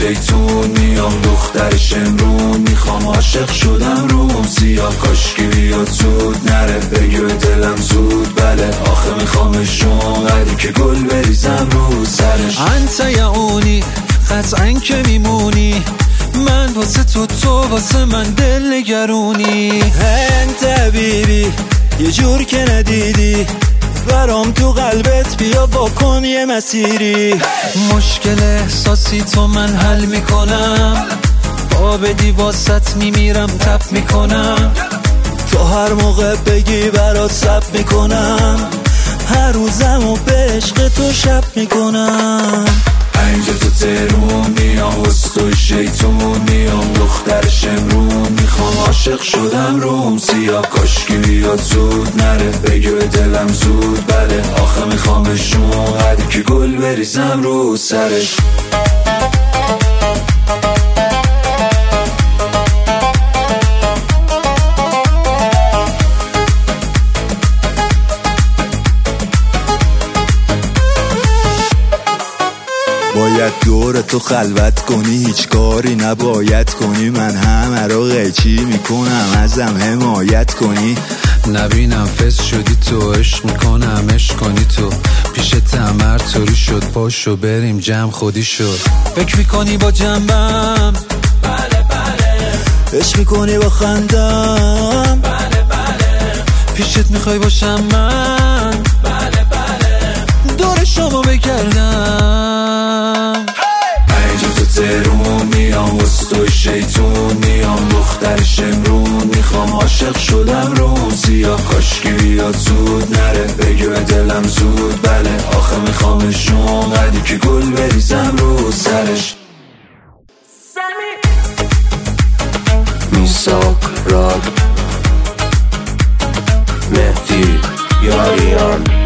شیطون میام دخترش امرون میخوام عاشق شدم روم سیاه کاشکی بیاد زود نره بگه دلم زود بله آخه میخوامشون قدی که گل بریزم رو سرش انت یعونی قطعا که میمونی من واسه تو واسه من دل نگرونی انت حبیبی یه جور که ندیدی برام تو قلبت بیا بکن یه مسیری مشکل احساسی تو من حل میکنم با بدی واسط میمیرم تپ میکنم تو هر موقع بگی برات سب میکنم هر روزم و به عشق تو شب میکنم اینجا تو تهرون میام وسط شیطون میام دخترش امرون میخوام عاشق شدم روم سیاه کاشکی بیاد زود نره بگه دلم زود بله آخه میخوامشون قدی که گل بریزم رو سرش باید دور تو خلوت کنی هیچ کاری نباید کنی من همه رو قیچی میکنم ازم حمایت کنی نبینم فس شدی تو عشق میکنم عشق کنی تو پیش تمر طوری شد پاشو بریم جمع خودی شد فکر میکنی با جنبم بله بله عشق میکنی با خندم بله بله پیشت میخوای باشم من بله بله دور شما بگردم اینجا تو تهرون میام وسط شیطون میام دخترش امرون میخوام عاشق شدم روم سیاه کاشکی بیاد زود نره بگه دلم زود بله آخه میخوامشون قدی که گل بریزم رو سرش میساق راد مهدی یاریان